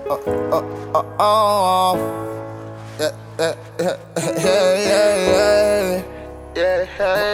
Oh, yeah, yeah, yeah, yeah, yeah,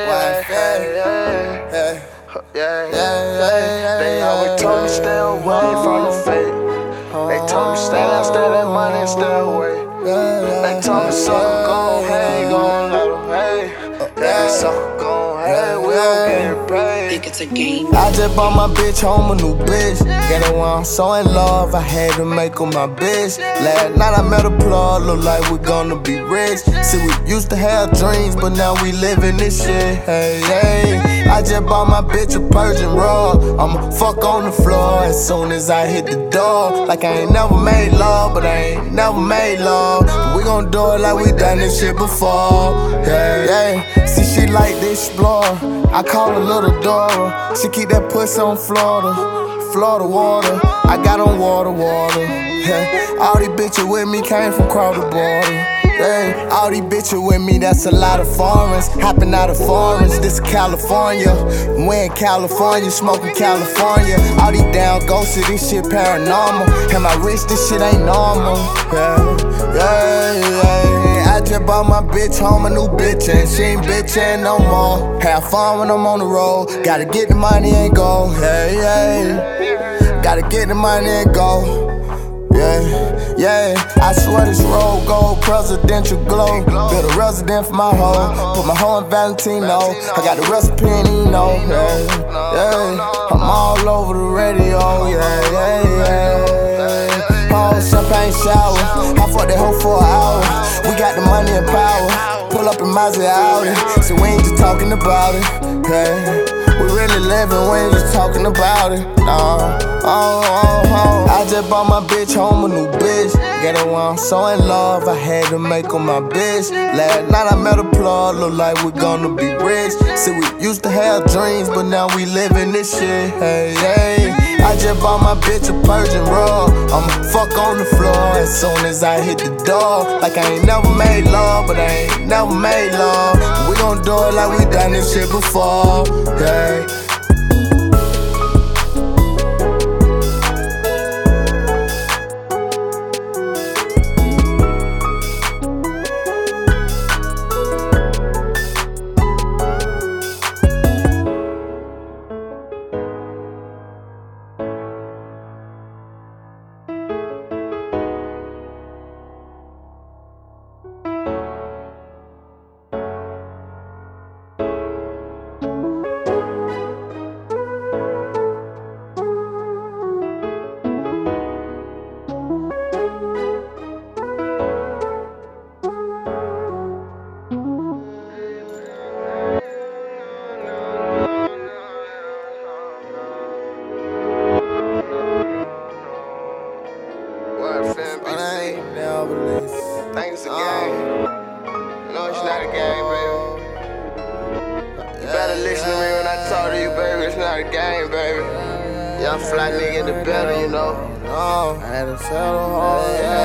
yeah. They always told me stay away from the fake. They told me stay that money and stay away. They told me sucker gon' hate, gon' let 'em hate. Yeah, sucker gon' hate, we gon' get paid. Think it's a game. I just bought my bitch home a new bitch. Get it when I'm so in love, I had to make her my bitch. Last night I met a plug, look like we gonna be rich. See, we used to have dreams, but now we living this shit. Hey, hey. I just bought my bitch a Persian rug. I'ma fuck on the floor as soon as I hit the door. Like I ain't never made love, but I ain't never made love. But we gon' do it like we done this shit before. Yeah, yeah. See, she like to explore. I call her Little Dora. She keep that pussy on Florida water. I got on water. Yeah. All these bitches with me came from across the border. Yeah. All these bitches with me, that's a lot of foreigns. Hopping out of foreigns, this is California. We in California, smoking California. All these down ghosts, this shit paranormal. And my wrist, this shit ain't normal. Yeah. I just bought my bitch home a new bitch, and she ain't bitchin' no more. Have fun when I'm on the road. Gotta get the money and go. Gotta get the money and go. Yeah, I swear this road gold, presidential glow. Build a resident for my hoe, put my hoe in Valentino. I got the recipe in Eno, yeah. I'm all over the radio, yeah. Whole champagne shower, I fuck that hoe for an hour. We got the money and power, pull up in Mazda Audi. So we ain't just talking about it, yeah. We really living, we ain't just talking about it, nah. I just bought my bitch home a new bitch. Get it when I'm so in love, I had to make her my bitch. Last night I met a plug, look like we gonna be rich. See, we used to have dreams, but now we living this shit. Hey. I just bought my bitch a Persian rug. I'ma fuck on the floor as soon as I hit the door. Like I ain't never made love, but I ain't never made love. We gon' do it like we done this shit before. Hey. Think it's a game. No, it's not a game, baby. You better listen to me when I talk to you, baby. It's not a game, baby. Young fly nigga in the better, you know. I had to tell the whole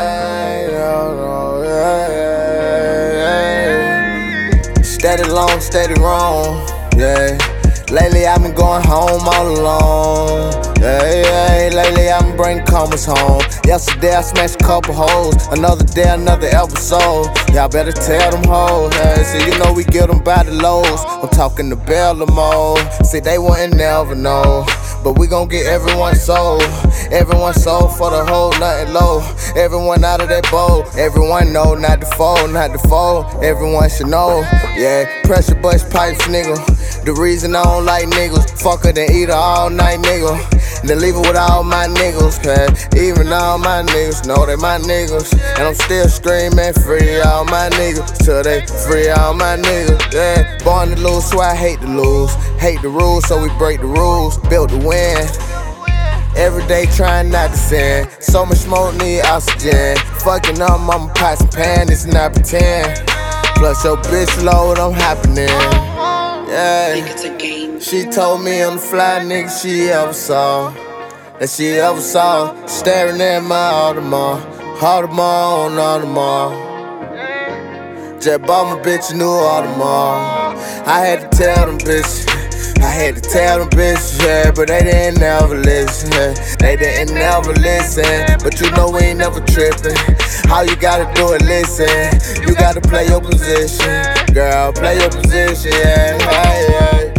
Steady long, steady wrong, yeah. Lately I've been going home all alone. Lately I've been bringing commas home. Yesterday I smashed a couple hoes. Another day, another episode. Y'all better tell them hoes. Hey, so you know we get them by the lows. I'm talking to Bellamo. See, they wouldn't never know. But we gon' get everyone sold. Everyone sold for the whole, nothing low. Everyone out of that bowl. Everyone know not to fold, not to fold. Everyone should know. Yeah, pressure bust pipes, nigga. The reason I don't like niggas, fuck her then eat her all night, nigga. Then leave her with all my niggas, man. Even all my niggas know they my niggas. And I'm still screaming free all my niggas till they free all my niggas, yeah. Born to lose, so I hate to lose. Hate the rules, so we break the rules. Built to win. Every day trying not to sin. So much smoke, need oxygen. Fucking up, I'ma pop some panties and not pretend. Plus your bitch load, I'm hopping in. Yeah. Think it's a game. She told me I'm the fly nigga she ever saw. That she ever saw. Staring at my Audemars. Audemars on Audemars. Just bought my bitch a new Audemars. I had to tell them bitches. I had to tell them bitches, yeah, but they didn't never listen. They didn't never listen, but you know we ain't never tripping. All you gotta do is listen. You gotta play your position, girl, play your position, yeah, yeah.